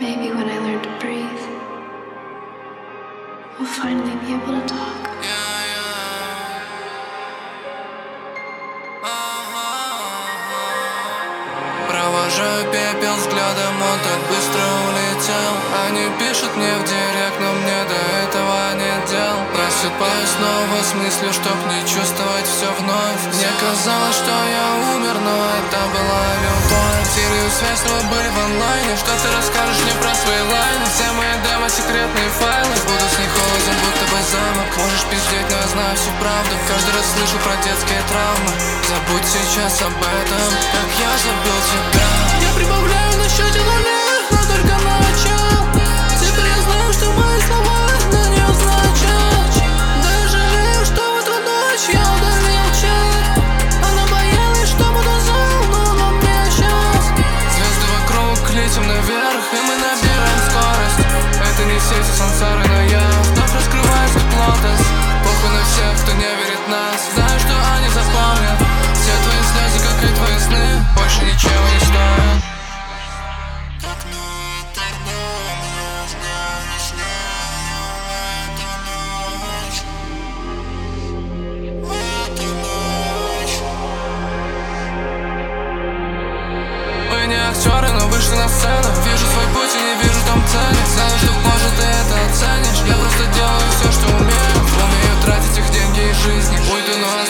Maybe when I learn to breathe, we'll finally be able to talk. Провожаю пепел взглядом, он так быстро улетел. Они пишут мне в директ, но мне до этого нет дел. Просыпаюсь снова с мыслью, чтоб не чувствовать все вновь. Мне казалось, что я умер, но это была любовь. Теряю связь, но мы были в онлайне. Что ты расскажешь мне про свои лайны? Все мои демо, секретные файлы. Буду с них холоден, будто бы замок. Можешь пиздеть, но я знаю всю правду. Каждый раз слышу про детские травмы. Забудь сейчас об этом, как я забыл тебя. Я прибавляю на счете нулей, но только начал. Теперь я знаю, что мои слова это не означают. Да я жалею, что в эту ночь я удалил чат. Она боялась, что буду зол, но на мне сейчас. Звезды вокруг, летим наверх, и мы набираем скорость. Это не сети сансары, но я вновь раскрываюсь как лотос. Похуй на всех, кто не верит в нас. Знаю, что они запомнят все твои слезы, как и твои сны. Больше ничего не стоят. Мы не актеры, но вышли на сцену. Вижу свой путь и не вижу там цели. Знаю, что может ты это оценишь. Я просто делаю все, что умею. Умею тратить их деньги и жизни. Уйду, но